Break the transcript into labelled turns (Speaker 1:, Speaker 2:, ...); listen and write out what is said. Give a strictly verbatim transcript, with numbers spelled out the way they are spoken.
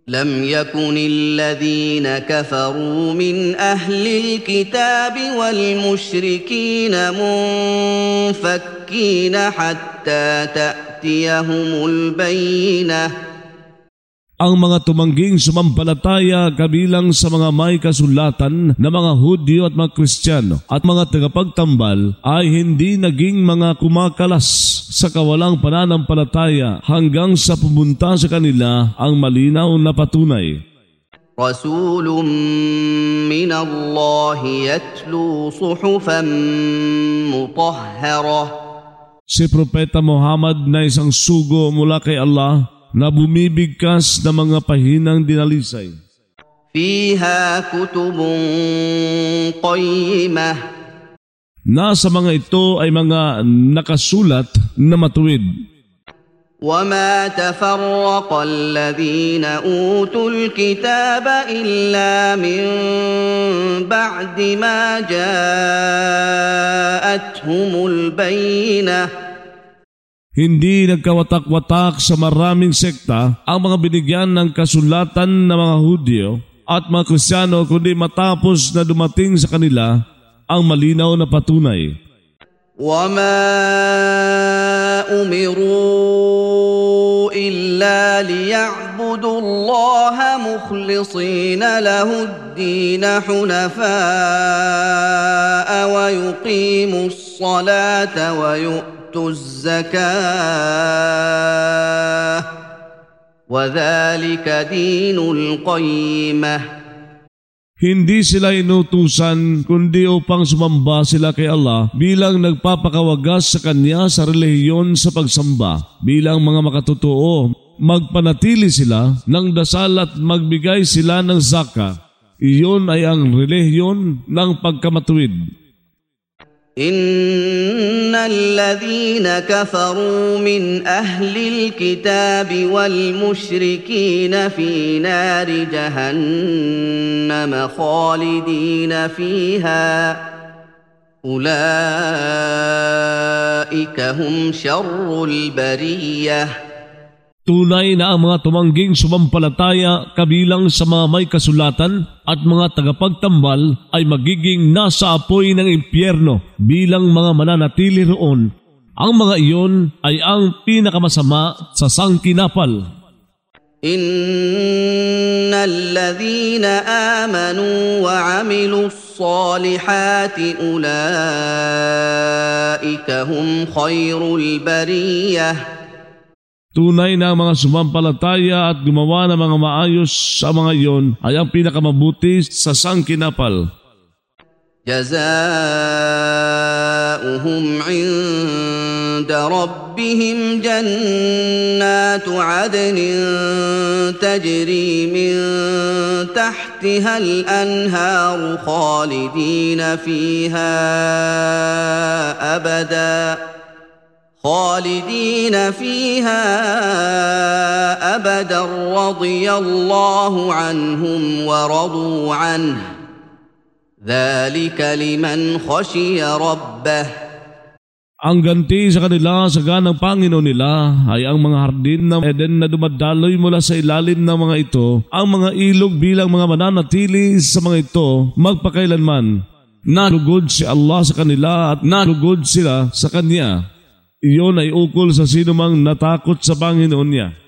Speaker 1: لم يكن الذين كفروا من أهل الكتاب والمشركين منفكين حتى تأتيهم البينة.
Speaker 2: Ang mga tumangging sumampalataya kabilang sa mga may kasulatan na mga Hudyo at mga Kristiyano at mga tagapagtambal ay hindi naging mga kumakalas sa kawalang pananampalataya hanggang sa pumunta sa kanila ang malinaw na patunay.
Speaker 1: Rasulun min Allah yatlu suhufan mutahharah.
Speaker 2: Si Propeta Muhammad na isang sugo mula kay Allah na bumibigkas na mga pahinang dinalisay.
Speaker 1: Fiha kutubun qayyimah.
Speaker 2: Nasa mga ito ay mga nakasulat na matuwid.
Speaker 1: وَمَا تَفَرَّقَ الَّذِينَ أُوتُوا الْكِتَابَ إِلَّا مِن بَعْدِ مَا جَاءَتْهُمُ الْبَيِّنَةُ.
Speaker 2: Hindi nagkawatak-watak sa maraming sekta ang mga binigyan ng kasulatan ng mga Hudyo at mga Kristiyano kundi matapos na dumating sa kanila ang malinaw na patunay.
Speaker 1: وَمَا أُمِرُوا إِلَّا لِيَعْبُدُوا اللَّهَ مُخْلِصِينَ لَهُ الدِّينَ حُنَفَاءَ وَيُقِيمُوا الصَّلَاةَ وَيُؤْتُوا الزَّكَاةَ وَذَلِكَ دِينُ الْقَيِّمَةِ.
Speaker 2: Hindi sila inutusan kundi upang sumamba sila kay Allah bilang nagpapakawagas sa Kanya sa relihiyon sa pagsamba. Bilang mga makatotoo, magpanatili sila ng dasal at magbigay sila ng zaka. Iyon ay ang relihiyon ng pagkamatuwid.
Speaker 1: إن الذين كفروا من أهل الكتاب والمشركين في نار جهنم خالدين فيها أولئك هم شر البرية.
Speaker 2: Tunay na ang mga tumangging sumampalataya kabilang sa mga may kasulatan at mga tagapagtambal ay magiging nasa apoy ng impyerno bilang mga mananatili roon. Ang mga iyon ay ang pinakamasama sa sangkinapal.
Speaker 1: Innal ladhina amanu wa amilus salihati ulaika hum khairul bariyah.
Speaker 2: Tunay na ang mga sumampalataya at gumawa ng mga maayos sa mga iyon ay ang pinakamabuti sa sangkinapal.
Speaker 1: Jazaohum inda rabbihim jannatu adnin tajri min tahtiha al-anharu khalidina fiha abada. خالدين فيها أبدا رضي الله عنهم ورضوا عنه ذلك لمن خشي ربه.
Speaker 2: Ang ganti sa kanila sa ganang Panginoon nila ay ang mga hardin ng Eden na dumadaloy mula sa ilalim ng mga ito, ang mga ilog bilang mga mananatili sa mga ito magpakailanman. Narugod si Allah sa kanila at narugod sila sa Kanya. Iyon ay ukol sa sino mang natakot sa Panginoon niya.